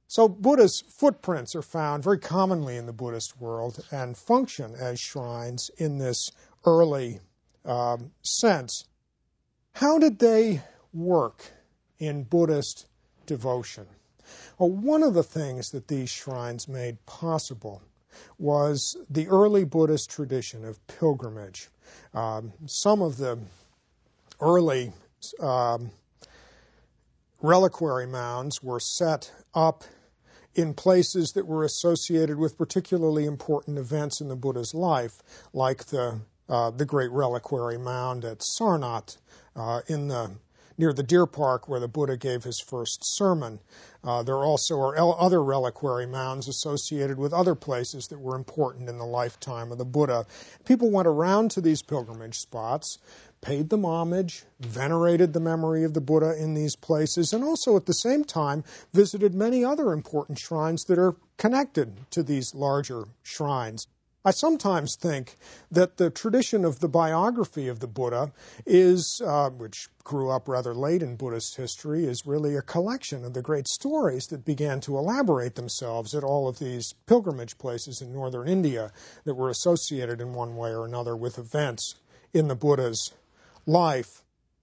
So Buddha's footprints are found very commonly in the Buddhist world and function as shrines in this early sense. How did they work in Buddhist devotion? Well, one of the things that these shrines made possible was the early Buddhist tradition of pilgrimage. Some of the early reliquary mounds were set up in places that were associated with particularly important events in the Buddha's life, like the great reliquary mound at Sarnath near the deer park where the Buddha gave his first sermon. There also are other reliquary mounds associated with other places that were important in the lifetime of the Buddha. People went around to these pilgrimage spots, paid them homage, venerated the memory of the Buddha in these places, and also at the same time visited many other important shrines that are connected to these larger shrines. I sometimes think that the tradition of the biography of the Buddha is, which grew up rather late in Buddhist history, is really a collection of the great stories that began to elaborate themselves at all of these pilgrimage places in northern India that were associated in one way or another with events in the Buddha's life.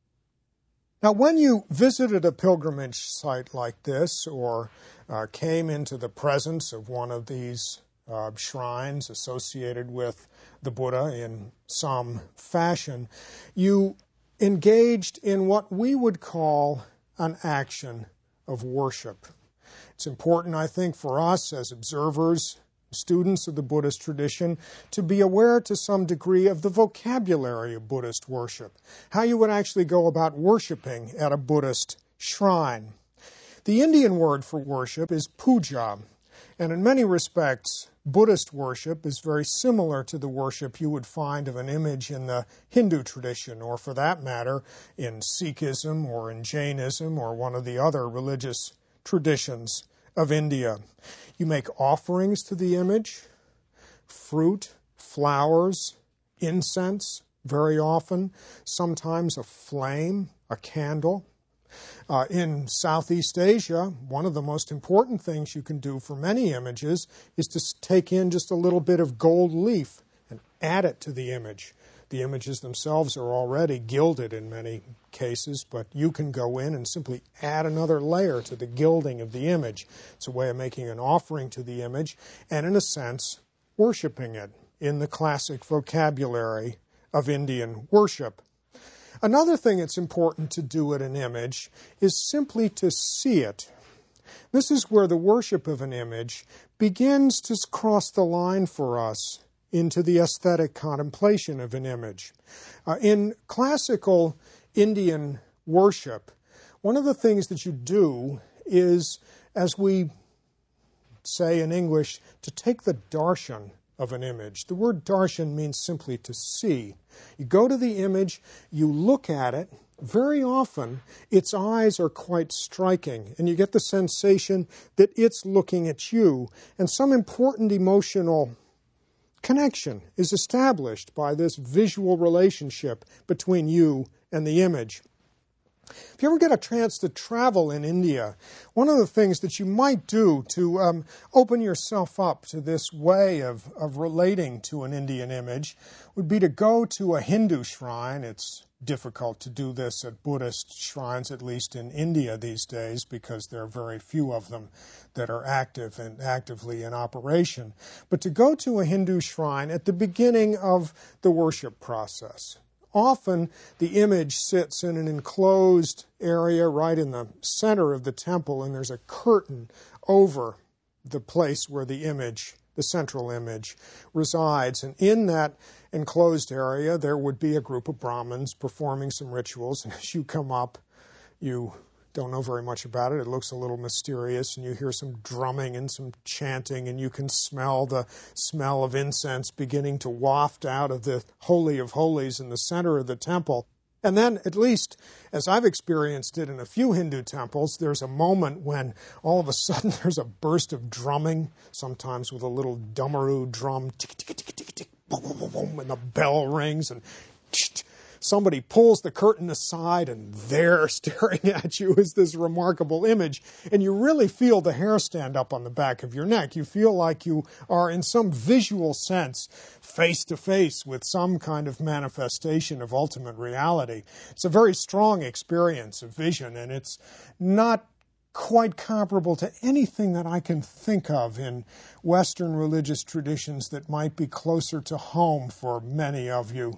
Now, when you visited a pilgrimage site like this or came into the presence of one of these shrines associated with the Buddha in some fashion, you engaged in what we would call an action of worship. It's important, I think, for us as observers, students of the Buddhist tradition, to be aware to some degree of the vocabulary of Buddhist worship, how you would actually go about worshiping at a Buddhist shrine. The Indian word for worship is puja, and in many respects, Buddhist worship is very similar to the worship you would find of an image in the Hindu tradition, or for that matter, in Sikhism or in Jainism or one of the other religious traditions of India. You make offerings to the image, fruit, flowers, incense, very often, sometimes a flame, a candle. In Southeast Asia, one of the most important things you can do for many images is to take in just a little bit of gold leaf and add it to the image. The images themselves are already gilded in many cases, but you can go in and simply add another layer to the gilding of the image. It's a way of making an offering to the image and, in a sense, worshiping it in the classic vocabulary of Indian worship. Another thing that's important to do at an image is simply to see it. This is where the worship of an image begins to cross the line for us into the aesthetic contemplation of an image. In classical Indian worship, one of the things that you do is, as we say in English, to take the darshan of an image. The word darshan means simply to see. You go to the image, you look at it. Very often, its eyes are quite striking, and you get the sensation that it's looking at you, and some important emotional connection is established by this visual relationship between you and the image. If you ever get a chance to travel in India, one of the things that you might do to open yourself up to this way of relating to an Indian image would be to go to a Hindu shrine. It's difficult to do this at Buddhist shrines, at least in India these days, because there are very few of them that are active and actively in operation. But to go to a Hindu shrine at the beginning of the worship process. Often the image sits in an enclosed area right in the center of the temple, and there's a curtain over the place where the image, the central image, resides. And in that enclosed area, there would be a group of Brahmins performing some rituals. And as you come up, you don't know very much about it. It looks a little mysterious, and you hear some drumming and some chanting, and you can smell the smell of incense beginning to waft out of the Holy of Holies in the center of the temple. And then, at least as I've experienced it in a few Hindu temples, there's a moment when all of a sudden there's a burst of drumming, sometimes with a little damaru drum, tick, tick, tick, tick, tick, boom, boom, boom, boom, and the bell rings, and somebody pulls the curtain aside and there staring at you is this remarkable image, and you really feel the hair stand up on the back of your neck. You feel like you are in some visual sense face to face with some kind of manifestation of ultimate reality. It's a very strong experience of vision, and it's not quite comparable to anything that I can think of in Western religious traditions that might be closer to home for many of you.